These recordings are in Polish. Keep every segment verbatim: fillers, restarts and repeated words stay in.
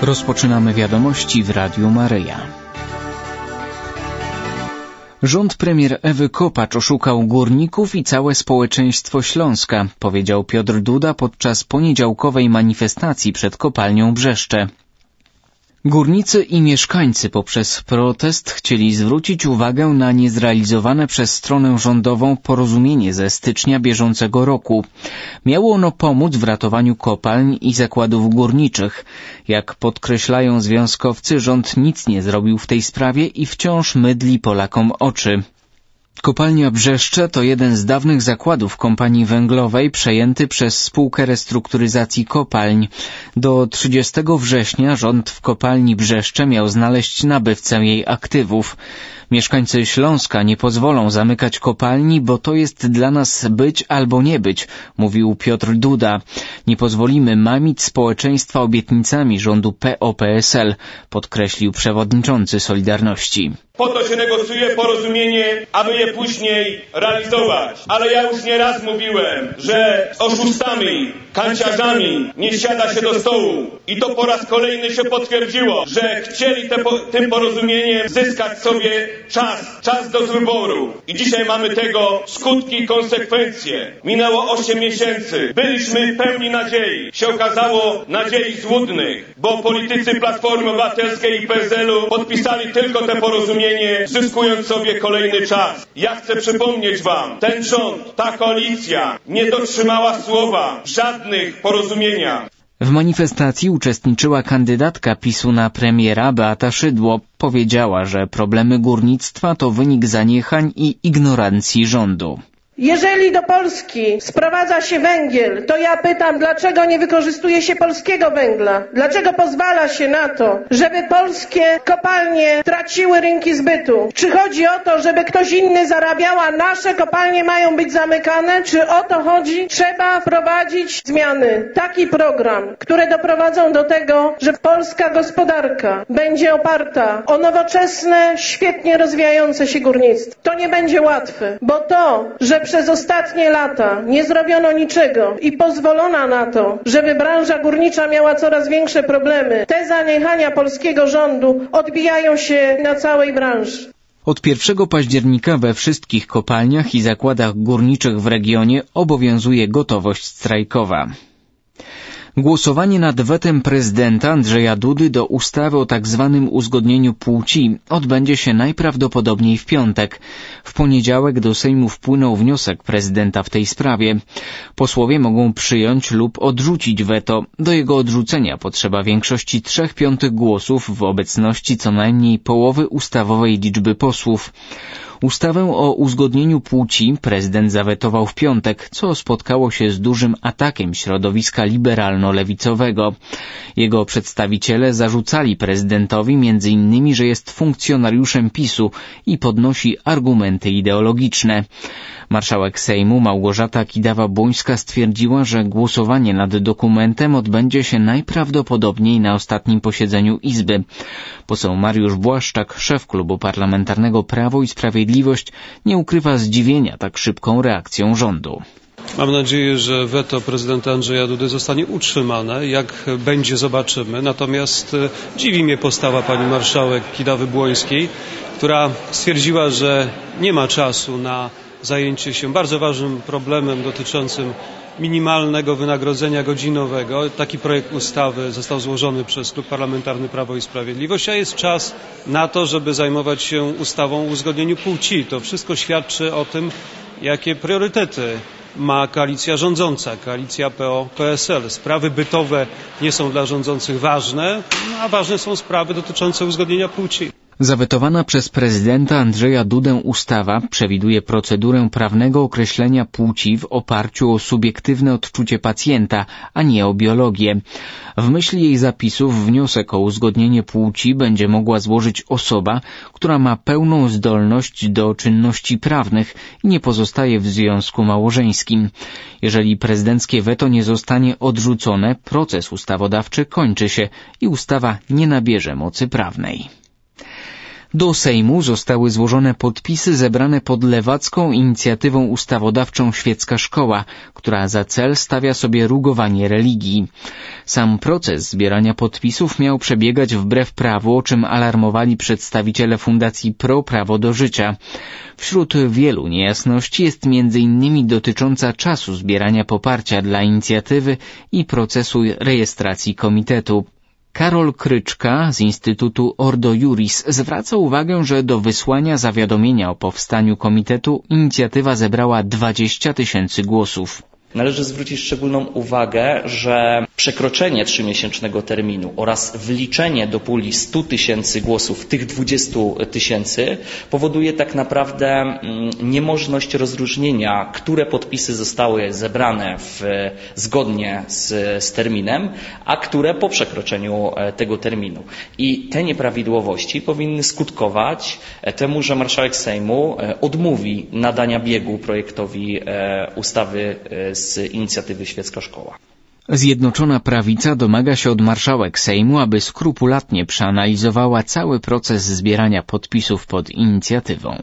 Rozpoczynamy wiadomości w Radiu Maryja. Rząd premier Ewy Kopacz oszukał górników i całe społeczeństwo Śląska, powiedział Piotr Duda podczas poniedziałkowej manifestacji przed kopalnią Brzeszcze. Górnicy i mieszkańcy poprzez protest chcieli zwrócić uwagę na niezrealizowane przez stronę rządową porozumienie ze stycznia bieżącego roku. Miało ono pomóc w ratowaniu kopalń i zakładów górniczych. Jak podkreślają związkowcy, rząd nic nie zrobił w tej sprawie i wciąż mydli Polakom oczy. Kopalnia Brzeszcze to jeden z dawnych zakładów kompanii węglowej przejęty przez Spółkę Restrukturyzacji Kopalń. Do trzydziestego września rząd w kopalni Brzeszcze miał znaleźć nabywcę jej aktywów. Mieszkańcy Śląska nie pozwolą zamykać kopalni, bo to jest dla nas być albo nie być, mówił Piotr Duda. Nie pozwolimy mamić społeczeństwa obietnicami rządu P O P S L, podkreślił przewodniczący Solidarności. Po to się negocjuje porozumienie, aby je później realizować. Ale ja już nieraz mówiłem, że z oszustami, kanciarzami nie siada się do stołu. I to po raz kolejny się potwierdziło, że chcieli te po, tym porozumieniem zyskać sobie czas, czas do wyboru. I dzisiaj mamy tego skutki i konsekwencje. Minęło osiem miesięcy. Byliśmy pełni nadziei. Się okazało nadziei złudnych, bo politycy Platformy Obywatelskiej i P S L-u podpisali tylko te porozumienie, zyskując sobie kolejny czas. Ja chcę przypomnieć wam, ten rząd, ta koalicja nie dotrzymała słowa w żadnych porozumieniach. W manifestacji uczestniczyła kandydatka PiSu na premiera Beata Szydło. Powiedziała, że problemy górnictwa to wynik zaniechań i ignorancji rządu. Jeżeli do Polski sprowadza się węgiel, to ja pytam, dlaczego nie wykorzystuje się polskiego węgla? Dlaczego pozwala się na to, żeby polskie kopalnie traciły rynki zbytu? Czy chodzi o to, żeby ktoś inny zarabiał, a nasze kopalnie mają być zamykane? Czy o to chodzi? Trzeba wprowadzić zmiany. Taki program, które doprowadzą do tego, że polska gospodarka będzie oparta o nowoczesne, świetnie rozwijające się górnictwo. To nie będzie łatwe, bo to, że przez ostatnie lata nie zrobiono niczego i pozwolono na to, żeby branża górnicza miała coraz większe problemy. Te zaniechania polskiego rządu odbijają się na całej branży. Od pierwszego października we wszystkich kopalniach i zakładach górniczych w regionie obowiązuje gotowość strajkowa. Głosowanie nad wetem prezydenta Andrzeja Dudy do ustawy o tak zwanym uzgodnieniu płci odbędzie się najprawdopodobniej w piątek. W poniedziałek do Sejmu wpłynął wniosek prezydenta w tej sprawie. Posłowie mogą przyjąć lub odrzucić weto. Do jego odrzucenia potrzeba większości trzech piątych głosów w obecności co najmniej połowy ustawowej liczby posłów. Ustawę o uzgodnieniu płci prezydent zawetował w piątek, co spotkało się z dużym atakiem środowiska liberalno-lewicowego. Jego przedstawiciele zarzucali prezydentowi między innymi, że jest funkcjonariuszem PiSu i podnosi argumenty ideologiczne. Marszałek Sejmu Małgorzata Kidawa-Błońska stwierdziła, że głosowanie nad dokumentem odbędzie się najprawdopodobniej na ostatnim posiedzeniu Izby. Poseł Mariusz Błaszczak, szef klubu parlamentarnego Prawo i Sprawiedliwość, nie ukrywa zdziwienia tak szybką reakcją rządu. Mam nadzieję, że weto prezydenta Andrzeja Dudy zostanie utrzymane. Jak będzie, zobaczymy. Natomiast dziwi mnie postawa pani marszałek Kidawy-Błońskiej, która stwierdziła, że nie ma czasu na zajęcie się bardzo ważnym problemem dotyczącym minimalnego wynagrodzenia godzinowego. Taki projekt ustawy został złożony przez Klub Parlamentarny Prawo i Sprawiedliwość, a jest czas na to, żeby zajmować się ustawą o uzgodnieniu płci. To wszystko świadczy o tym, jakie priorytety ma koalicja rządząca, koalicja P O P S L. Sprawy bytowe nie są dla rządzących ważne, a ważne są sprawy dotyczące uzgodnienia płci. Zawetowana przez prezydenta Andrzeja Dudę ustawa przewiduje procedurę prawnego określenia płci w oparciu o subiektywne odczucie pacjenta, a nie o biologię. W myśl jej zapisów wniosek o uzgodnienie płci będzie mogła złożyć osoba, która ma pełną zdolność do czynności prawnych i nie pozostaje w związku małżeńskim. Jeżeli prezydenckie weto nie zostanie odrzucone, proces ustawodawczy kończy się i ustawa nie nabierze mocy prawnej. Do Sejmu zostały złożone podpisy zebrane pod lewacką inicjatywą ustawodawczą Świecka Szkoła, która za cel stawia sobie rugowanie religii. Sam proces zbierania podpisów miał przebiegać wbrew prawu, o czym alarmowali przedstawiciele Fundacji Pro Prawo do Życia. Wśród wielu niejasności jest między innymi dotycząca czasu zbierania poparcia dla inicjatywy i procesu rejestracji komitetu. Karol Kryczka z Instytutu Ordo Iuris zwraca uwagę, że do wysłania zawiadomienia o powstaniu komitetu inicjatywa zebrała dwadzieścia tysięcy głosów. Należy zwrócić szczególną uwagę, że przekroczenie trzymiesięcznego terminu oraz wliczenie do puli stu tysięcy głosów tych dwudziestu tysięcy powoduje tak naprawdę niemożność rozróżnienia, które podpisy zostały zebrane w, zgodnie z, z terminem, a które po przekroczeniu tego terminu. I te nieprawidłowości powinny skutkować temu, że marszałek Sejmu odmówi nadania biegu projektowi ustawy z z inicjatywy Świecka Szkoła. Zjednoczona Prawica domaga się od marszałek Sejmu, aby skrupulatnie przeanalizowała cały proces zbierania podpisów pod inicjatywą.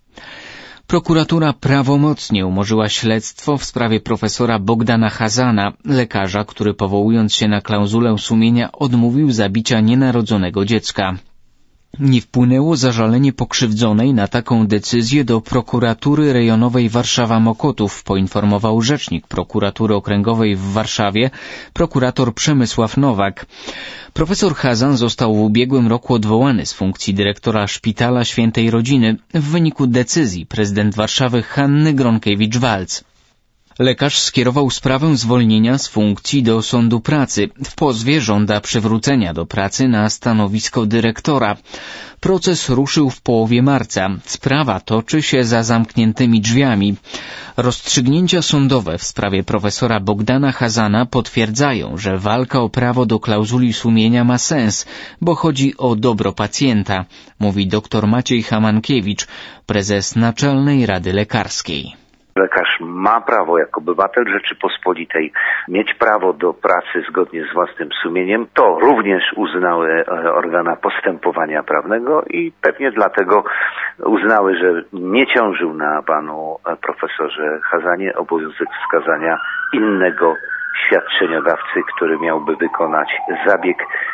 Prokuratura prawomocnie umorzyła śledztwo w sprawie profesora Bogdana Chazana, lekarza, który powołując się na klauzulę sumienia odmówił zabicia nienarodzonego dziecka. Nie wpłynęło zażalenie pokrzywdzonej na taką decyzję do prokuratury rejonowej Warszawa-Mokotów, poinformował rzecznik prokuratury okręgowej w Warszawie, prokurator Przemysław Nowak. Profesor Chazan został w ubiegłym roku odwołany z funkcji dyrektora Szpitala Świętej Rodziny w wyniku decyzji prezydent Warszawy Hanny Gronkiewicz-Waltz. Lekarz skierował sprawę zwolnienia z funkcji do Sądu Pracy. W pozwie żąda przywrócenia do pracy na stanowisko dyrektora. Proces ruszył w połowie marca. Sprawa toczy się za zamkniętymi drzwiami. Rozstrzygnięcia sądowe w sprawie profesora Bogdana Chazana potwierdzają, że walka o prawo do klauzuli sumienia ma sens, bo chodzi o dobro pacjenta, mówi dr Maciej Hamankiewicz, prezes Naczelnej Rady Lekarskiej. Lekarz ma prawo jako obywatel Rzeczypospolitej mieć prawo do pracy zgodnie z własnym sumieniem. To również uznały organa postępowania prawnego i pewnie dlatego uznały, że nie ciążył na panu profesorze Chazanie obowiązek wskazania innego świadczeniodawcy, który miałby wykonać zabieg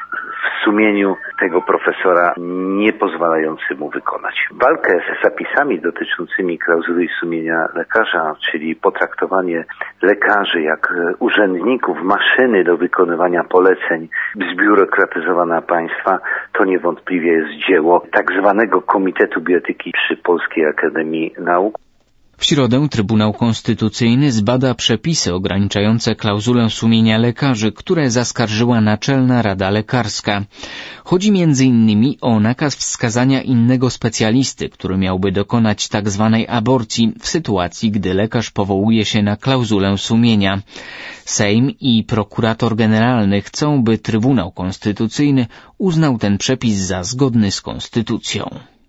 w sumieniu tego profesora nie pozwalający mu wykonać. Walkę z zapisami dotyczącymi klauzuli sumienia lekarza, czyli potraktowanie lekarzy jak urzędników, maszyny do wykonywania poleceń, zbiurokratyzowana państwa, to niewątpliwie jest dzieło tak zwanego Komitetu Bioetyki przy Polskiej Akademii Nauk. W środę Trybunał Konstytucyjny zbada przepisy ograniczające klauzulę sumienia lekarzy, które zaskarżyła Naczelna Rada Lekarska. Chodzi między innymi o nakaz wskazania innego specjalisty, który miałby dokonać tak zwanej aborcji w sytuacji, gdy lekarz powołuje się na klauzulę sumienia. Sejm i prokurator generalny chcą, by Trybunał Konstytucyjny uznał ten przepis za zgodny z konstytucją.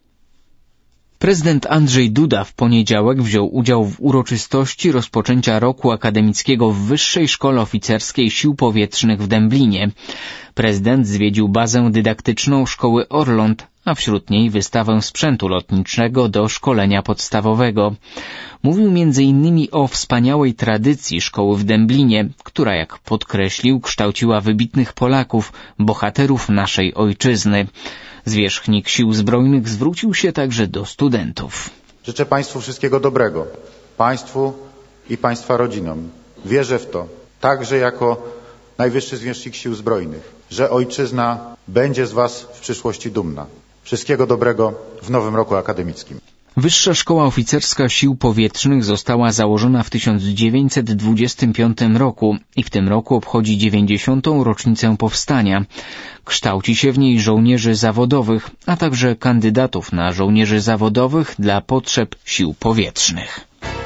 Prezydent Andrzej Duda w poniedziałek wziął udział w uroczystości rozpoczęcia roku akademickiego w Wyższej Szkole Oficerskiej Sił Powietrznych w Dęblinie. Prezydent zwiedził bazę dydaktyczną Szkoły Orląt, a wśród niej wystawę sprzętu lotniczego do szkolenia podstawowego. Mówił między innymi o wspaniałej tradycji szkoły w Dęblinie, która, jak podkreślił, kształciła wybitnych Polaków, bohaterów naszej ojczyzny. Zwierzchnik Sił Zbrojnych zwrócił się także do studentów. Życzę Państwu wszystkiego dobrego, Państwu i Państwa rodzinom. Wierzę w to, także jako najwyższy zwierzchnik Sił Zbrojnych, że ojczyzna będzie z Was w przyszłości dumna. Wszystkiego dobrego w nowym roku akademickim. Wyższa Szkoła Oficerska Sił Powietrznych została założona w tysiąc dziewięćset dwudziestym piątym roku i w tym roku obchodzi dziewięćdziesiątą rocznicę powstania. Kształci się w niej żołnierzy zawodowych, a także kandydatów na żołnierzy zawodowych dla potrzeb Sił Powietrznych.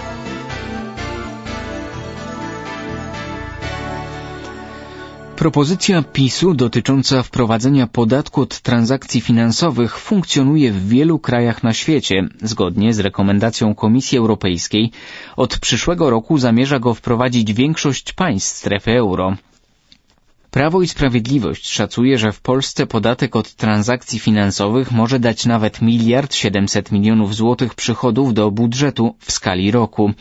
Propozycja PiS-u dotycząca wprowadzenia podatku od transakcji finansowych funkcjonuje w wielu krajach na świecie. Zgodnie z rekomendacją Komisji Europejskiej od przyszłego roku zamierza go wprowadzić większość państw strefy euro. Prawo i Sprawiedliwość szacuje, że w Polsce podatek od transakcji finansowych może dać nawet miliard siedemset milionów złotych przychodów do budżetu w skali roku.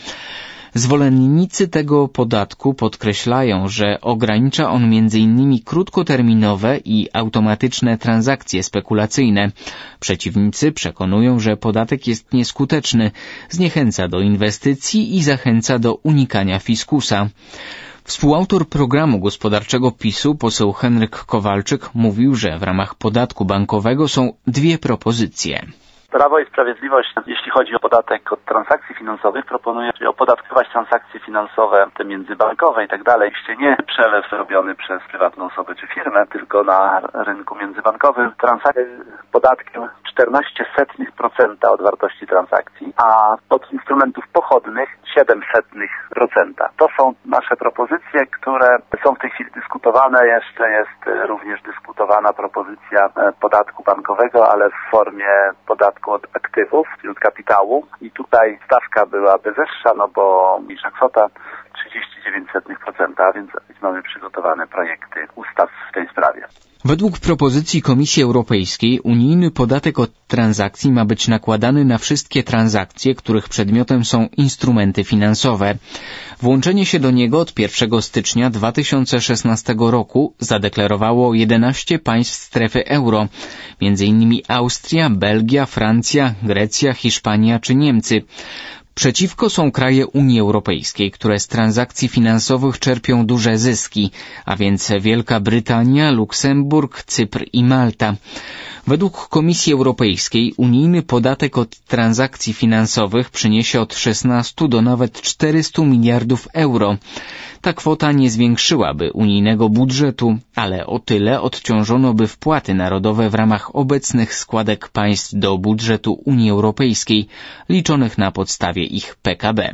Zwolennicy tego podatku podkreślają, że ogranicza on między innymi krótkoterminowe i automatyczne transakcje spekulacyjne. Przeciwnicy przekonują, że podatek jest nieskuteczny, zniechęca do inwestycji i zachęca do unikania fiskusa. Współautor programu gospodarczego PiSu, poseł Henryk Kowalczyk, mówił, że w ramach podatku bankowego są dwie propozycje. Prawo i Sprawiedliwość, jeśli chodzi o podatek od transakcji finansowych, proponuje opodatkować transakcje finansowe, te międzybankowe i tak dalej. Jeśli nie przelew robiony przez prywatną osobę czy firmę, tylko na rynku międzybankowym, transakcje podatkiem czternaście setnych procenta od wartości transakcji, a od instrumentów pochodnych siedem setnych procenta. To są nasze propozycje, które są w tej chwili dyskutowane. Jeszcze jest również dyskutowana propozycja podatku bankowego, ale w formie podatku od aktywów, czyli od kapitału. I tutaj stawka byłaby wyższa, no bo niższa kwota trzydzieści dziewięć setnych procenta, a więc mamy przygotowane projekty ustaw w tej sprawie. Według propozycji Komisji Europejskiej unijny podatek od transakcji ma być nakładany na wszystkie transakcje, których przedmiotem są instrumenty finansowe. Włączenie się do niego od pierwszego stycznia dwa tysiące szesnastego roku zadeklarowało jedenaście państw strefy euro, między innymi Austria, Belgia, Francja, Grecja, Hiszpania czy Niemcy. Przeciwko są kraje Unii Europejskiej, które z transakcji finansowych czerpią duże zyski, a więc Wielka Brytania, Luksemburg, Cypr i Malta. Według Komisji Europejskiej unijny podatek od transakcji finansowych przyniesie od szesnastu do nawet czterystu miliardów euro. Ta kwota nie zwiększyłaby unijnego budżetu, ale o tyle odciążono by wpłaty narodowe w ramach obecnych składek państw do budżetu Unii Europejskiej, liczonych na podstawie ich P K B.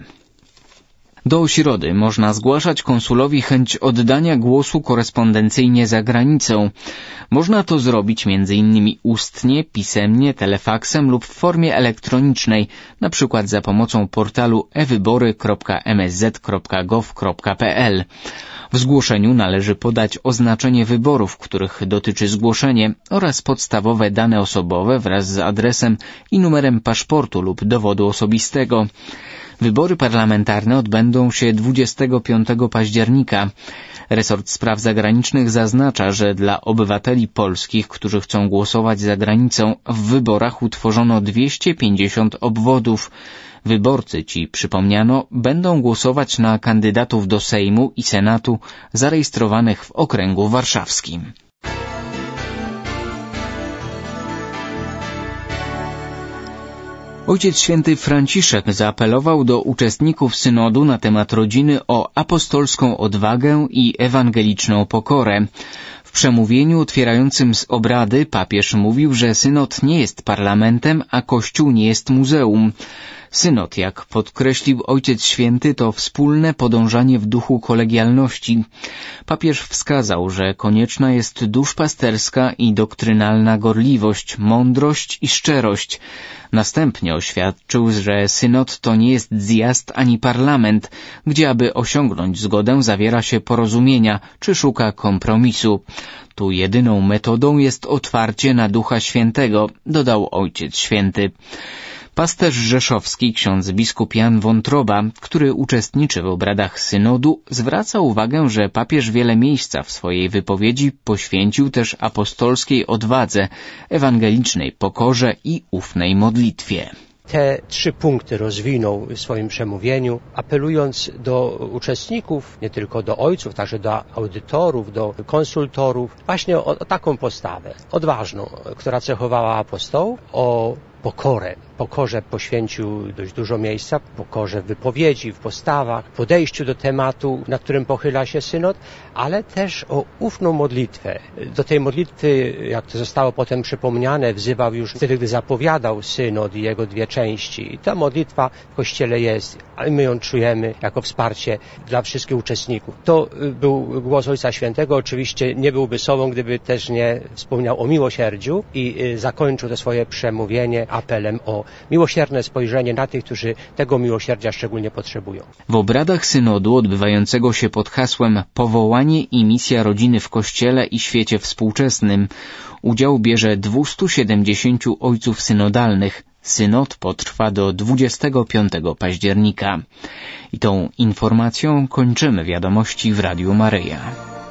Do środy można zgłaszać konsulowi chęć oddania głosu korespondencyjnie za granicą. Można to zrobić między innymi ustnie, pisemnie, telefaksem lub w formie elektronicznej, na przykład za pomocą portalu e wybory kropka m s z kropka gov kropka p l. W zgłoszeniu należy podać oznaczenie wyborów, których dotyczy zgłoszenie, oraz podstawowe dane osobowe wraz z adresem i numerem paszportu lub dowodu osobistego. Wybory parlamentarne odbędą się dwudziestego piątego października. Resort Spraw Zagranicznych zaznacza, że dla obywateli polskich, którzy chcą głosować za granicą, w wyborach utworzono dwieście pięćdziesiąt obwodów. Wyborcy ci, przypomniano, będą głosować na kandydatów do Sejmu i Senatu zarejestrowanych w okręgu warszawskim. Ojciec Święty Franciszek zaapelował do uczestników synodu na temat rodziny o apostolską odwagę i ewangeliczną pokorę. W przemówieniu otwierającym z obrady papież mówił, że synod nie jest parlamentem, a Kościół nie jest muzeum. Synod, jak podkreślił Ojciec Święty, to wspólne podążanie w duchu kolegialności. Papież wskazał, że konieczna jest duszpasterska i doktrynalna gorliwość, mądrość i szczerość. Następnie oświadczył, że synod to nie jest zjazd ani parlament, gdzie aby osiągnąć zgodę zawiera się porozumienia czy szuka kompromisu. Tu jedyną metodą jest otwarcie na Ducha Świętego, dodał Ojciec Święty. Pasterz rzeszowski, ksiądz biskup Jan Wątroba, który uczestniczy w obradach synodu, zwraca uwagę, że papież wiele miejsca w swojej wypowiedzi poświęcił też apostolskiej odwadze, ewangelicznej pokorze i ufnej modlitwie. Te trzy punkty rozwinął w swoim przemówieniu, apelując do uczestników, nie tylko do ojców, także do audytorów, do konsultorów, właśnie o, o taką postawę odważną, która cechowała apostołów, o pokorę. Pokorze poświęcił dość dużo miejsca, pokorze w wypowiedzi, w postawach, w podejściu do tematu, nad którym pochyla się synod, ale też o ufną modlitwę. Do tej modlitwy, jak to zostało potem przypomniane, wzywał już wtedy, gdy zapowiadał synod i jego dwie części. I ta modlitwa w Kościele jest, ale my ją czujemy jako wsparcie dla wszystkich uczestników. To był głos Ojca Świętego. Oczywiście nie byłby sobą, gdyby też nie wspomniał o miłosierdziu i zakończył to swoje przemówienie apelem o miłosierne spojrzenie na tych, którzy tego miłosierdzia szczególnie potrzebują. W obradach synodu odbywającego się pod hasłem Powołanie i misja rodziny w Kościele i świecie współczesnym udział bierze dwieście siedemdziesiąt ojców synodalnych. Synod potrwa do dwudziestego piątego października. I tą informacją kończymy wiadomości w Radiu Maryja.